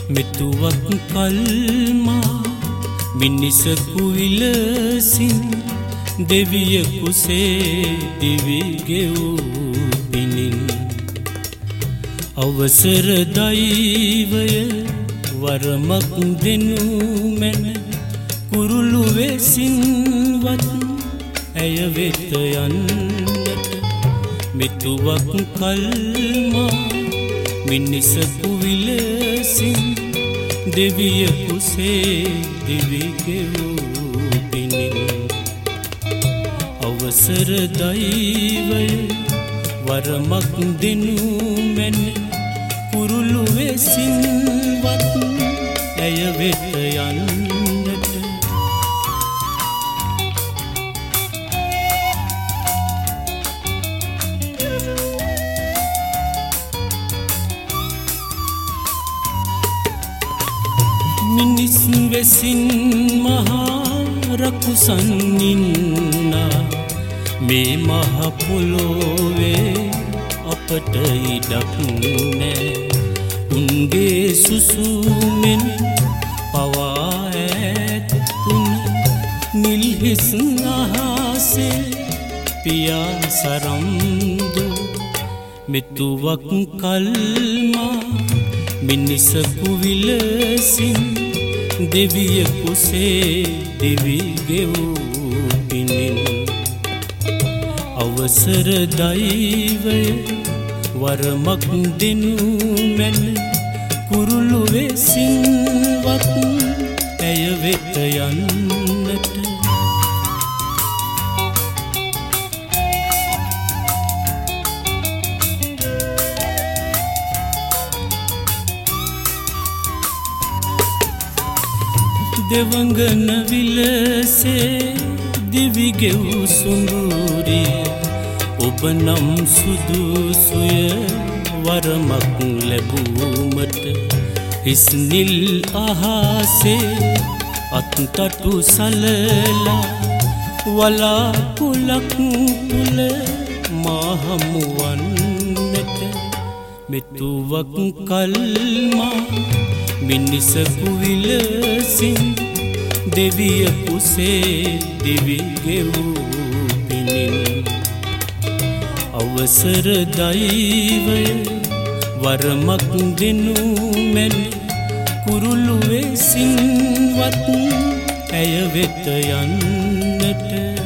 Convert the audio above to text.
මෙතුවක් කල්මා මිනිසකු විලසින් දෙවියකුසේ දිවිගෙවූ පිණින් අවසර දෛවය වරමක් දෙනු මැන කුරුළු වෙසින්වත් ඇය වෙත යන්නට මෙතුවක් කල්මා මිනිසකු විලසින් දෙවියකුසේ දිවිගෙවූ පිණින් අවසර දෛවය වරමක් දෙනු මැන කුරුළු වෙසින්වත් ඇය වෙත යන්නට මිනිස් වෙසින් මහා රකුසන් ඉන්නා මේ මහ පොළොවේ අපට ඉඩක් නෑ උන්ගේ සුසුමෙන් පවා ඇත්තුන නිල්හිස් අහසේ පියා සරම්දු මෙතුවක් කල්මා මිනිසකු විලසින් දෙවියකුසේ දිවිගෙවූ පිණින් අවසර දෛවය වරමක් දෙනු මැන කුරුළු වෙසින්වත් ඇය වෙත යන්නට දෙවඟන විලසේ දිවිගෙවූ සුඳුරිය ඔබ නම් සුදුසුය වරමක් ලැබුමට හිස් නිල් අහසේ අත්ටටු සලලා වලාකුලක් තුල මහමුවන්නට මෙතුවක් කල්මා මිනිසකු විලසින් දෙවියකුසේ දිවිගෙවූ පිණින් අවසර දෛවය වරමක් දෙනු මැන කුරුළු වෙසින්වත් ඇය වෙත යන්නට